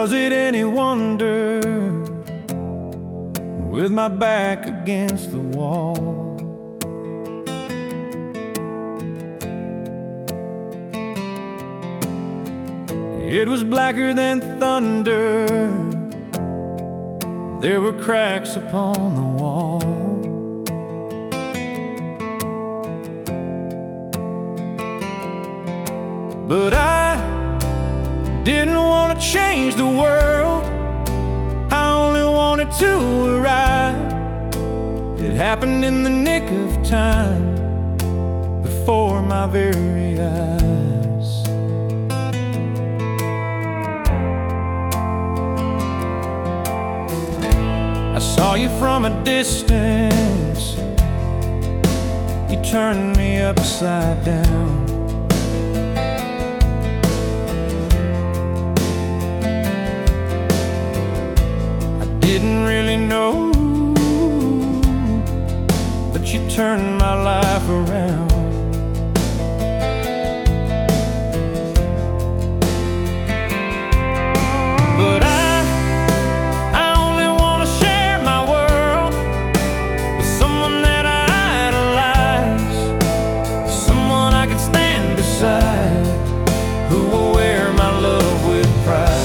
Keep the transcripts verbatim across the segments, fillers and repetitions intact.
Was it any wonder, with my back against the wall, it was blacker than thunder, there were cracks upon the wall. But I didn't want to change the world, I only wanted to arrive. It happened in the nick of time, before my very eyes. I saw you from a distance, you turned me upside down. Didn't really know, but you turned my life around. But I, I only want to share my world with someone that I idolize, someone I can stand beside, who will wear my love with pride.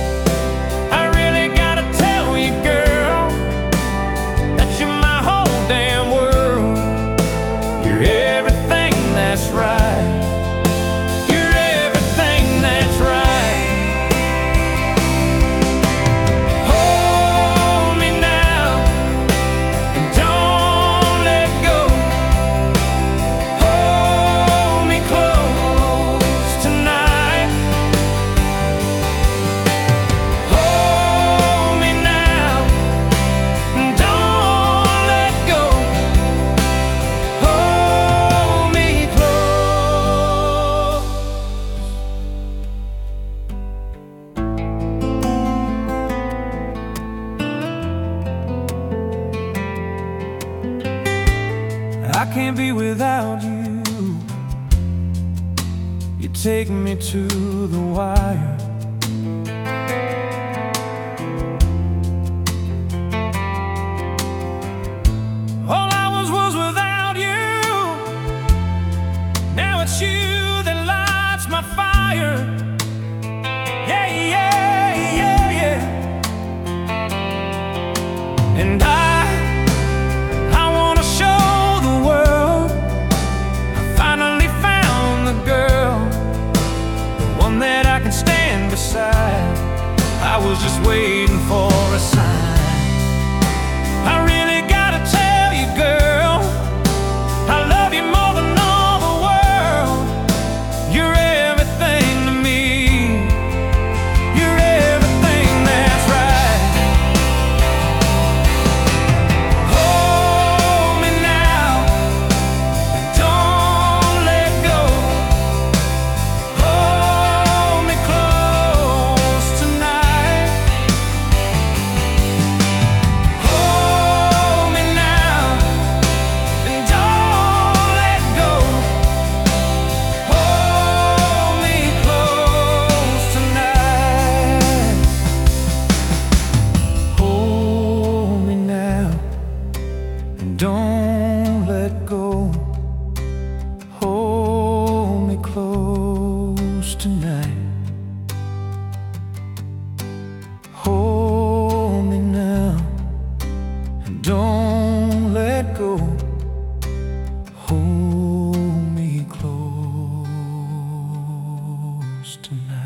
I can't be without you. You take me to the wire. All I was was without you. Now it's you that lights my fire. Yeah, yeah, yeah, yeah. And I that I can stand beside. I was just waiting for a sign. I really gotta tell you, girl, I love you more than all the world. You're everything to me. You're everything that's right. Hold me now, don't let go. Don't let go. Hold me close tonight. Hold me now, and don't let go. Hold me close tonight.